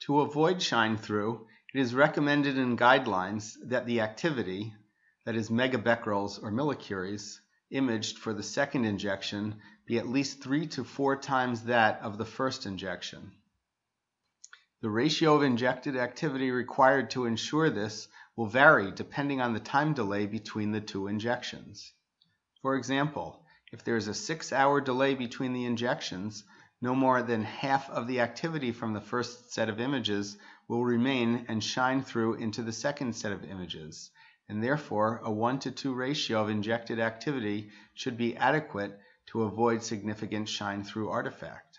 To avoid shine through, it is recommended in guidelines that the activity, that is megabecquerels or millicuries, imaged for the second injection be at least 3 to 4 times that of the first injection. The ratio of injected activity required to ensure this will vary depending on the time delay between the two injections. For example, if there is a 6-hour delay between the injections, no more than half of the activity from the first set of images will remain and shine through into the second set of images, and therefore a 1 to 2 ratio of injected activity should be adequate to avoid significant shine-through artifact.